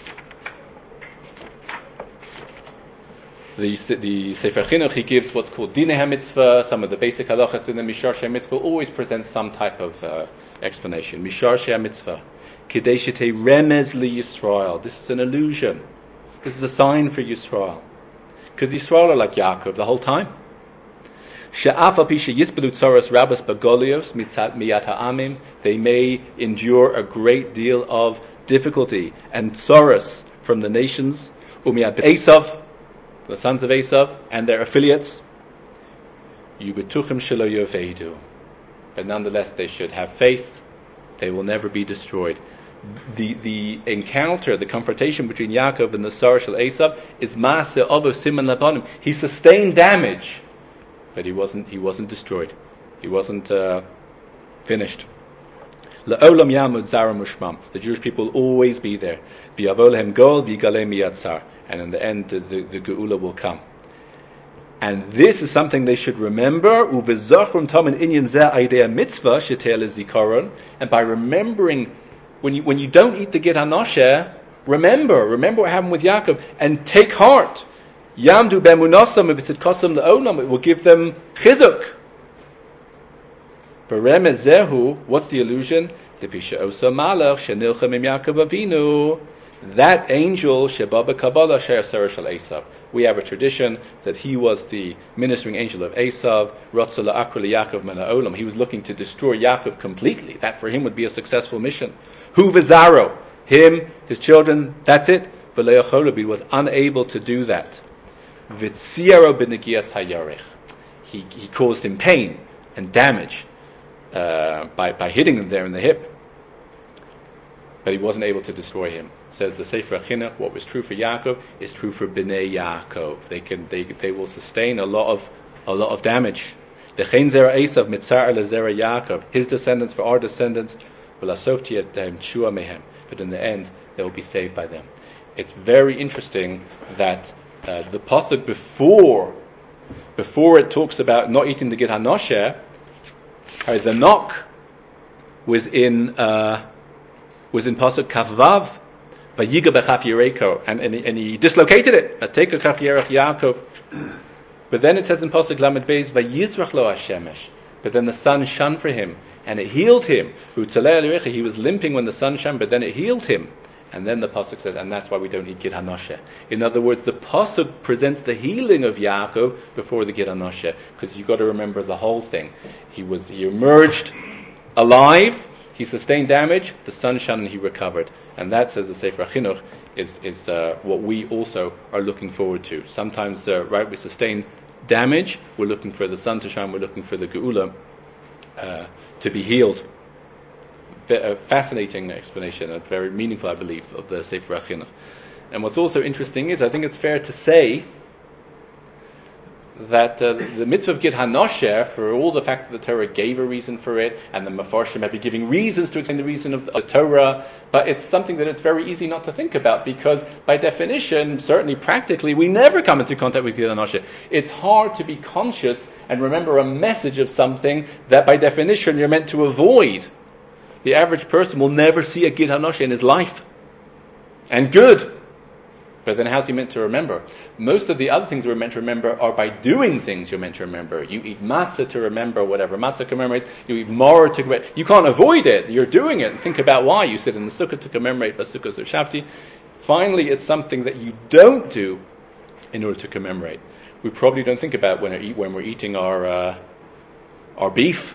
Speaker 1: the the Sefer HaChinuch, he gives what's called Dinei HaMitzvah. Some of the basic halachas in the Mishar HaMitzvah always presents some type of uh, explanation. Mishar HaMitzvah, Kidei Shetei Remez Li Yisrael. This is an illusion. This is a sign for Yisrael, because Yisrael are like Yaakov the whole time. They may endure a great deal of difficulty and sorrows from the nations, Esav, the sons of Esav, and their affiliates. But nonetheless, they should have faith. They will never be destroyed. The the encounter, the confrontation between Yaakov and the Sar Shel Esav is Maaseh Avos Siman Labanim. He sustained damage, but he wasn't he wasn't destroyed. He wasn't uh, finished. La'olam yamud zara mushmam. The Jewish people will always be there. V'yavo lehem gol v'yigaleh miyad tzar. And in the end, the, the, the geula will come. And this is something they should remember. Uvezochrum tamin inyan zeh aidei mitzvah shetel zikaron. And by remembering, when you when you don't eat the Gid HaNosher, remember, remember what happened with Yaakov, and take heart. Yamdu bemunasam v'tzidkasam le'olam. It will give them chizuk. Beremez zehu. What's the illusion? Lepisha osa malach shenilchem im Yaakov Avinu. That angel shebaba kabbalah she'er shel Esav. We have a tradition that he was the ministering angel of Esav. Ratza la'akra Yaakov min ha'olam. He was looking to destroy Yaakov completely. That for him would be a successful mission. Hu v'zaro. Him, his children. That's it. He was unable to do that. He, he caused him pain and damage uh, by, by hitting him there in the hip. But he wasn't able to destroy him. Says the Sefer Chinuch, what was true for Yaakov is true for Bnei Yaakov. They can they they will sustain a lot of a lot of damage. His descendants for our descendants, but in the end they will be saved by them. It's very interesting that uh, the pasuk before, before it talks about not eating the gid hanosher, uh, the knock was in uh, was in pasuk kavvav, vayiga bechaf yereko, and and he, and he dislocated it. Ateka chaf yerech Yaakov. But then it says in pasuk lamed beis vayizrach lo hashemesh. But then the sun shone for him, and it healed him. He was limping when the sun shone, but then it healed him. And then the pasuk says, and that's why we don't eat gid hanosher. In other words, the pasuk presents the healing of Yaakov before the gid hanosher, because you've got to remember the whole thing. He was he emerged alive, he sustained damage, the sun shone, and he recovered. And that, says the Sefer Chinuch, is is uh, what we also are looking forward to. Sometimes, uh, right, we sustain damage, we're looking for the sun to shine, we're looking for the geula uh, to be healed. A fascinating explanation, and very meaningful, I believe, of the Sefer Chinuch. And what's also interesting is, I think it's fair to say that uh, the mitzvah of gid hanosher, for all the fact that the Torah gave a reason for it, and the Mefarshim have been giving reasons to explain the reason of the, of the Torah, but it's something that it's very easy not to think about, because by definition, certainly practically, we never come into contact with gid hanosher. It's hard to be conscious and remember a message of something that by definition you're meant to avoid. The average person will never see a gid hanosher in his life. And good. But then how's he meant to remember? Most of the other things we're meant to remember are by doing things you're meant to remember. You eat matzah to remember whatever matzah commemorates. You eat maror to commemorate. You can't avoid it. You're doing it. Think about why. You sit in the sukkah to commemorate the sukkahs of Shabti. Finally, it's something that you don't do in order to commemorate. We probably don't think about when, eat, when we're eating our uh, our beef.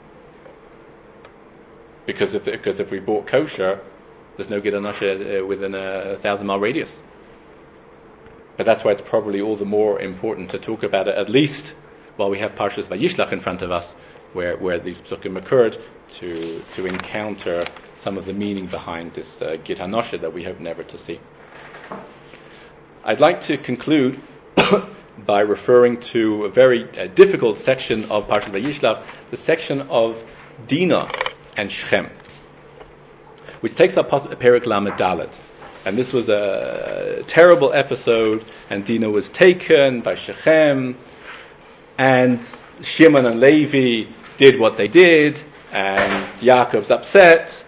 Speaker 1: Because if because if we bought kosher, there's no gid hanosher uh, within a, a thousand mile radius. But that's why it's probably all the more important to talk about it, at least while we have Parshas Vayishlach in front of us, where, where these psukim occurred, to to encounter some of the meaning behind this uh, gid hanosher that we hope never to see. I'd like to conclude by referring to a very uh, difficult section of Parshas Vayishlach, the section of Dinah and Shechem, which takes up Perek Lamed Dalet. And this was a terrible episode, and Dinah was taken by Shechem, and Shimon and Levi did what they did, and Yaakov's upset.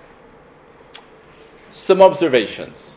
Speaker 1: Some observations.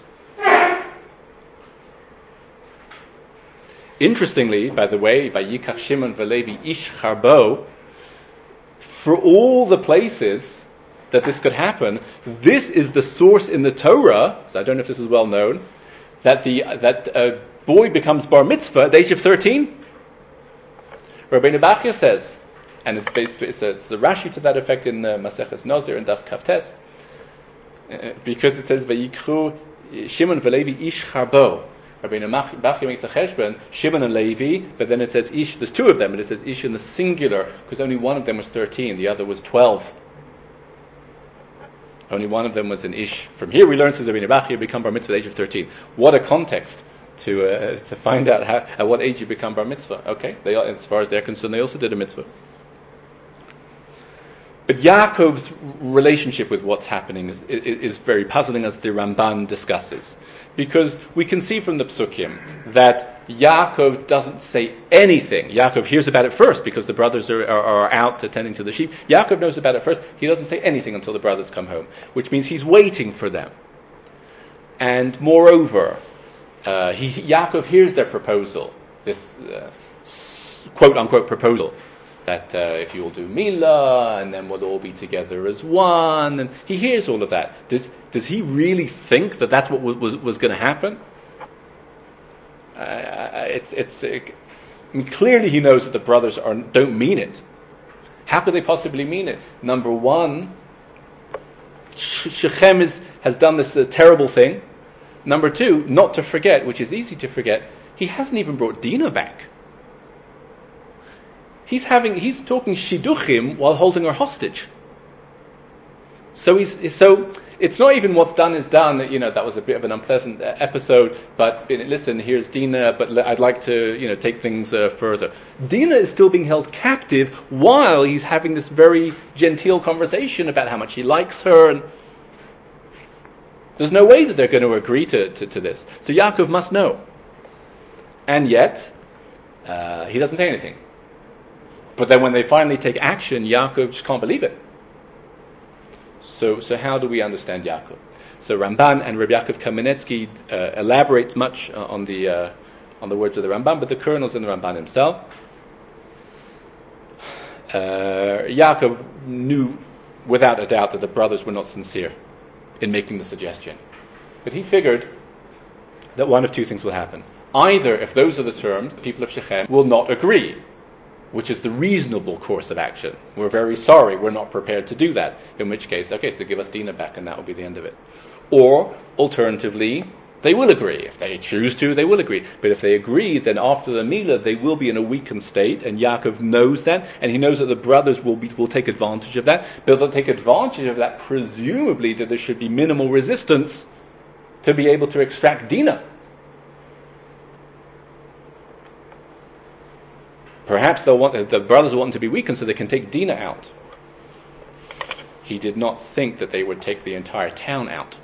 Speaker 1: Interestingly, by the way, by Yikach Shimon v'Levi ish charbo, for all the places that this could happen, this is the source in the Torah, so I don't know if this is well known, that the that a boy becomes bar mitzvah at the age of thirteen. Rabbeinu Bachya says, and it's based it's a, it's a Rashi to that effect in uh, Maseches Nazir and Daf Kaftes, uh, because it says Vayikru Shimon v'Levi ish charbo. Rabbeinu Bachya makes a cheshbon, Shimon and Levi, but then it says ish. There's two of them, and it says ish in the singular because only one of them was thirteen, the other was twelve. Only one of them was an ish. From here we learn, says Rabbeinu Bachya, become bar mitzvah at the age of thirteen. What a context to uh, to find out how, at what age you become bar mitzvah. Okay, they, as far as they're concerned, they also did a mitzvah. But Yaakov's relationship with what's happening is, is, is very puzzling, as the Ramban discusses. Because we can see from the Psukim that Yaakov doesn't say anything. Yaakov hears about it first because the brothers are, are, are out attending to the sheep. Yaakov knows about it first. He doesn't say anything until the brothers come home, which means he's waiting for them. And moreover, uh, he, Yaakov hears their proposal this uh, quote-unquote proposal that uh, if you'll do Milah, and then we'll all be together as one, and he hears all of that. Does does he really think that that's what was was, was going to happen? Uh, it's it's. It, I mean, clearly he knows that the brothers are don't mean it. How could they possibly mean it? Number one, Shechem is, has done this uh, terrible thing. Number two, not to forget, which is easy to forget, he hasn't even brought Dinah back. He's having he's talking shidduchim while holding her hostage. So he's so it's not even what's done is done. You know, that was a bit of an unpleasant episode. But listen, here's Dinah. But I'd like to you know take things uh, further. Dinah is still being held captive while he's having this very genteel conversation about how much he likes her. And there's no way that they're going to agree to, to, to this. So Yaakov must know. And yet, uh, he doesn't say anything. But then when they finally take action, Yaakov just can't believe it. So so how do we understand Yaakov? So Ramban and Rabbi Yaakov Kamenetsky uh, elaborate much uh, on the uh, on the words of the Ramban, but the kernel's in the Ramban himself. Uh, Yaakov knew without a doubt that the brothers were not sincere in making the suggestion. But he figured that one of two things will happen. Either, if those are the terms, the people of Shechem will not agree, which is the reasonable course of action. We're very sorry, we're not prepared to do that. In which case, okay, so give us Dinah back and that will be the end of it. Or, alternatively, they will agree. If they choose to, they will agree. But if they agree, then after the Milah, they will be in a weakened state, and Yaakov knows that, and he knows that the brothers will be, will take advantage of that. But they'll take advantage of that, presumably that there should be minimal resistance to be able to extract Dinah. Perhaps they'll want the brothers will want to be weakened so they can take Dinah out. He did not think that they would take the entire town out,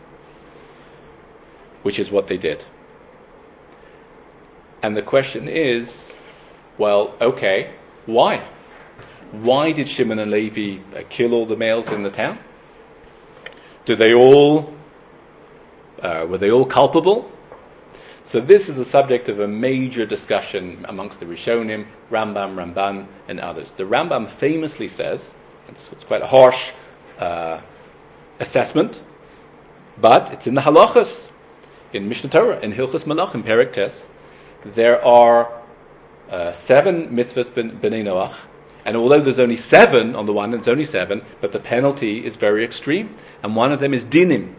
Speaker 1: which is what they did. And the question is, well, okay, why? Why did Shimon and Levi uh, kill all the males in the town? Do they all uh, were they all culpable? So this is the subject of a major discussion amongst the Rishonim, Rambam, Ramban, and others. The Rambam famously says, it's, it's quite a harsh uh, assessment, but it's in the halachas, in Mishnah Torah, in Hilchos Malachim, Perek Tes, there are uh, seven mitzvahs b'nei Noach, and although there's only seven on the one, it's only seven, but the penalty is very extreme, and one of them is dinim.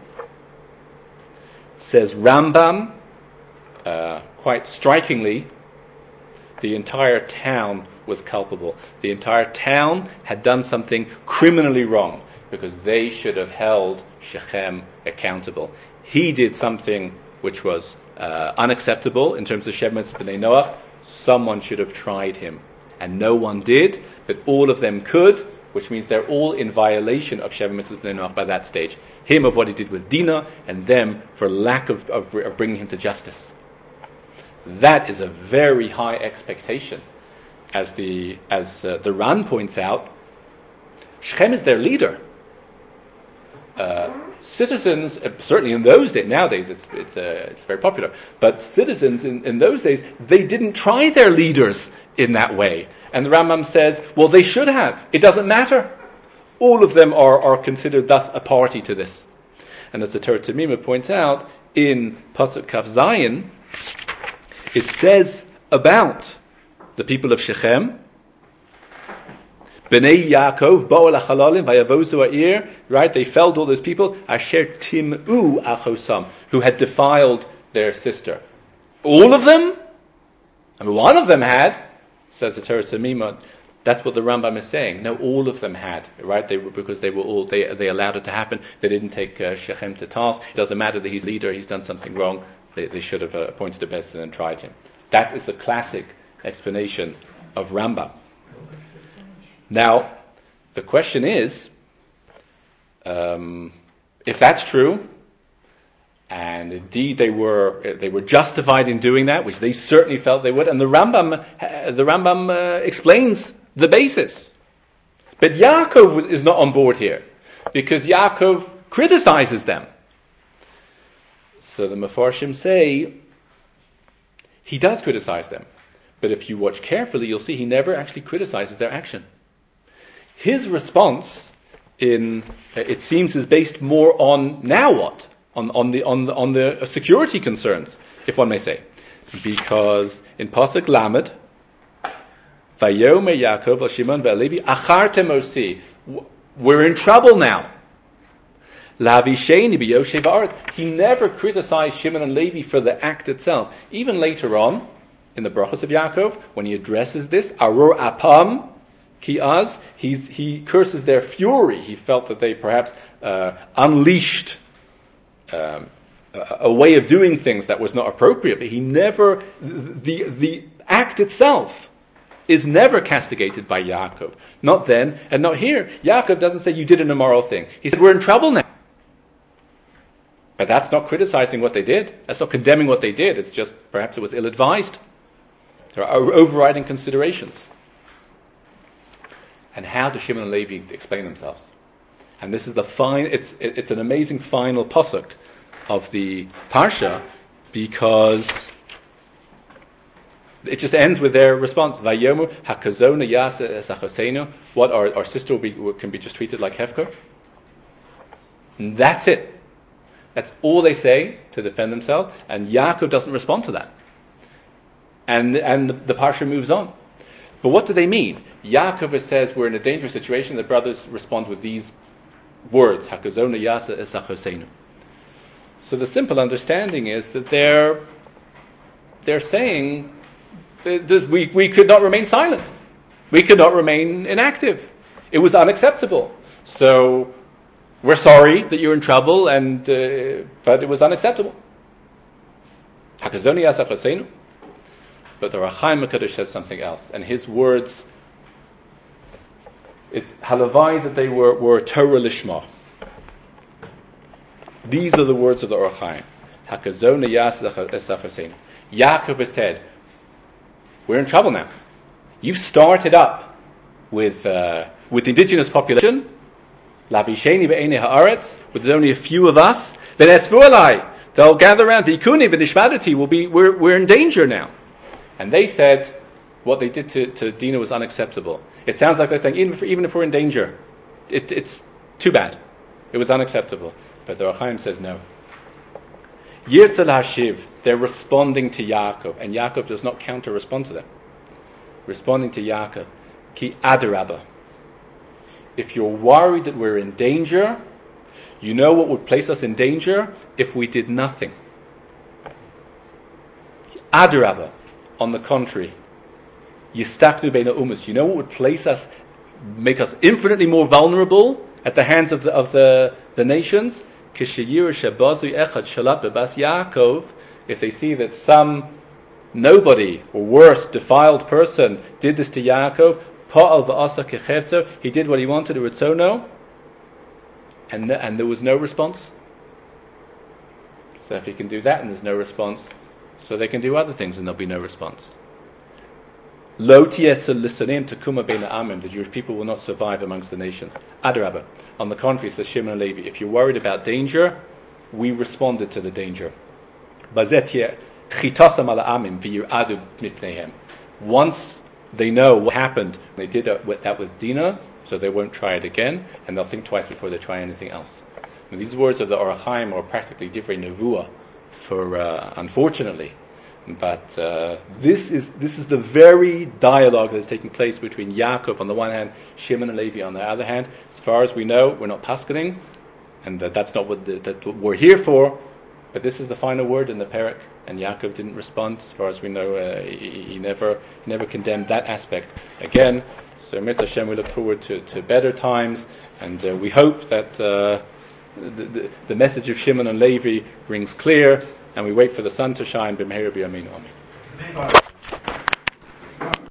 Speaker 1: Says Rambam, Uh, quite strikingly, the entire town was culpable. The entire town had done something criminally wrong because they should have held Shechem accountable. He did something which was uh, unacceptable in terms of Shevet B'nai Noach. Someone should have tried him, and no one did, but all of them could, which means they're all in violation of Shevet B'nai Noach by that stage. Him of what he did with Dinah, and them for lack of, of, of bringing him to justice. That is a very high expectation. As the as uh, the Ran points out, Shechem is their leader. Uh, citizens, uh, certainly in those days, nowadays it's it's uh, it's very popular, but citizens in, in those days, they didn't try their leaders in that way. And the Rambam says, well, they should have. It doesn't matter. All of them are, are considered thus a party to this. And as the Torah Tamima points out, in Pasuk Kaf Zayin, it says about the people of Shechem, Bnei Yaakov bo'u lachalalim vayavozu ha'ir, right? They felled all those people, asher tim'u achosam, who had defiled their sister. All of them? I mean, one of them had, says the Torah Tamima. That's what the Rambam is saying. No, all of them had, right? They were, because they were all they they allowed it to happen. They didn't take uh, Shechem to task. It doesn't matter that he's leader; he's done something wrong. They, they should have uh, appointed a Beis Din and tried him. That is the classic explanation of Rambam. Now, the question is, um, if that's true, and indeed they were they were justified in doing that, which they certainly felt they would, and the Rambam uh, the Rambam uh, explains the basis. But Yaakov is not on board here, because Yaakov criticizes them. So the Mefarshim say he does criticize them. But if you watch carefully, you'll see he never actually criticizes their action. His response, in it seems, is based more on now what? On, on the on the, on the security concerns, if one may say. Because in Pasuk Lamed, Vayomer Yaakov al Shimon ve'Levi achartem osi, we're in trouble now. Lavisheni b'yoshev ha'aretz. He never criticized Shimon and Levi for the act itself. Even later on, in the brachos of Yaakov, when he addresses this, Aror apam ki az, he's, he curses their fury. He felt that they perhaps uh, unleashed um, a, a way of doing things that was not appropriate. But he never, the the act itself is never castigated by Yaakov. Not then, and not here. Yaakov doesn't say you did an immoral thing. He said we're in trouble now. But that's not criticizing what they did. That's not condemning what they did. It's just perhaps it was ill-advised. There are overriding considerations. And how do Shimon and Levi explain themselves? And this is the fine. It's it's an amazing final pasuk of the parsha, because it just ends with their response. Vayomu hakazona yasa esachosenu. What our our sister will be, can be just treated like Hefker. And that's it. That's all they say to defend themselves. And Yaakov doesn't respond to that. And and the, the parsha moves on. But what do they mean? Yaakov says we're in a dangerous situation. The brothers respond with these words: Hakazona yasa esachosenu. So the simple understanding is that they're they're saying that we we could not remain silent. We could not remain inactive. It was unacceptable. So we're sorry that you're in trouble, and uh, but it was unacceptable. Hakazona yasa esachosenu. But the Rachaim HaKadosh says something else, and his words, it halavai that they were, were Torah lishma. These are the words of the Rachaim. Hakazona yas esachosenu. Yaakov has said, we're in trouble now. You've started up with uh, with the indigenous population, labisheni be'enei haaretz, with there's only a few of us. Then esvualai, they'll gather around. Vikuni v'nishmadati will be. We're we're in danger now. And they said what they did to, to Dinah was unacceptable. It sounds like they're saying, even if, even if we're in danger, it, it's too bad. It was unacceptable. But the Rachaim says no. Yirtzal Hashiv, they're responding to Yaakov, and Yaakov does not counter-respond to them. Responding to Yaakov, Ki adarabba. If you're worried that we're in danger, you know what would place us in danger? If we did nothing. Adarabba. On the contrary, Yistaknu beina umas. You know what would place us, make us infinitely more vulnerable at the hands of the of the, the nations? Kishayir shabazu echad shalat bebas Yaakov. If they see that some nobody or worse defiled person did this to Yaakov, pa'al va'asa kechetzer, he did what he wanted to Ritzono, and and there was no response. So if he can do that and there's no response, so they can do other things and there'll be no response. Lo tiyesel lisanim tekuma beina amim. The Jewish people will not survive amongst the nations. Adarabba. On the contrary, says Shimon and Levi, if you're worried about danger, we responded to the danger. Bazetia chitasam ala amim v'yiradu mipneihem. Once they know what happened, they did that with, that with Dinah, so they won't try it again, and they'll think twice before they try anything else. And these words of the Or HaChaim are practically divrei nevuah. For uh, unfortunately, but uh, this is this is the very dialogue that is taking place between Yaakov on the one hand, Shimon and Levi on the other hand. As far as we know, we're not paskening, and that that's not what, the, that what we're here for. But this is the final word in the perek, and Yaakov didn't respond. As far as we know, uh, he, he never he never condemned that aspect again. So Mitzvah Hashem, we look forward to, to better times, and uh, we hope that. Uh, The, the, the message of Shimon and Levi rings clear, and we wait for the sun to shine. B'meira b'yameinu. Amen.